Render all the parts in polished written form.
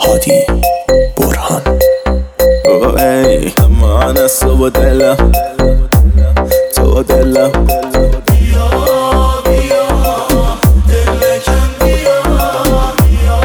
هادی برهان. ای من از تو دلم، تو دلم بیا بیا دلکم، بیا بیا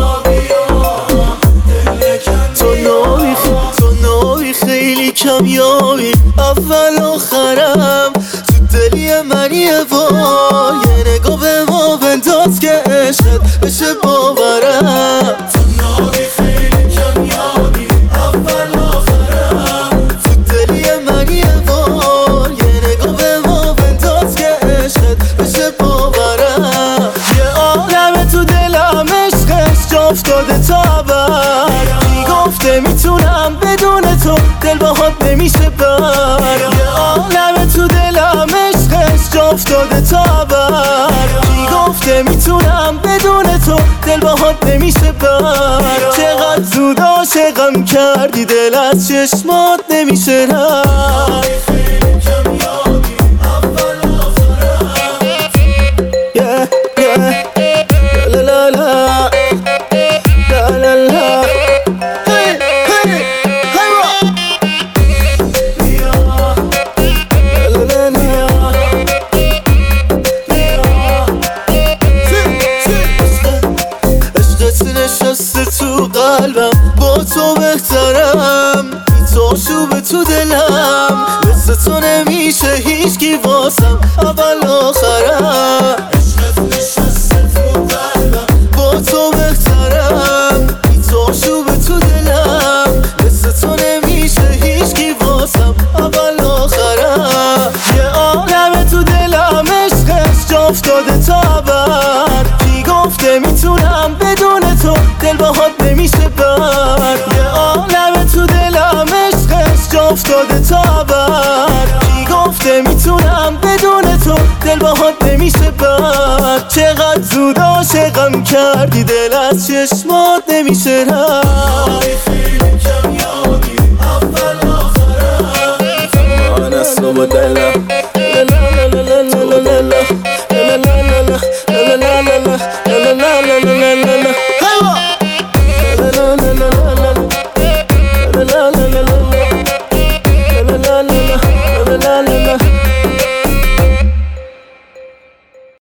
بیا دلکم. تو نوعی خیلی کمیابی، اول آخرم تو دلی منی. وای یه نگاه به ما بنداز که عشقت بشه باورم. تو نوعی خیلی کمیابی، اول آخرم تو دلی منی. وای یه نگاه به ما بنداز که عشقت بشه باورم. یه عالمه تو دلم عشقش جا افتاده تا ابد. کی گفته میتونم بدون تو دل باهات نمیشه بر. یه عالمه تو دلم عشقش جا افتاده تا ابد. کی گفته میتونم بدون تو دل باهات نمیشه بر. چقدر زود عاشقم کردی، دل از چشمات نمیشه رد. خیلی کمیابی، اول آخرم Yeah, yeah. La la la la la la. Hey, hey, hey, rock. بیا La la la la. عشقت نشسته تو قلبم، با تو بهترم. بی تو شوبه تو دلم، مثل تو نمیشه هیچکی واسم اول آخرم. عشقت نشسته تو قلبم، با تو بهترم. بی تو شوبه تو دلم، مثل تو نمیشه هیچکی واسم اول آخرم. یه عالمه تو دلم عشقش جا افتاده تا ابد. کی گفته میتونم بدون تو دل باهات نمیشه بر. یه عالمه تو دلم عشقش جا افتاده تا ابد. کی گفته میتونم بدون تو دل باهات نمیشه بر. چقدر زود عاشقم کردی، دل از چشمات نمیشه رد.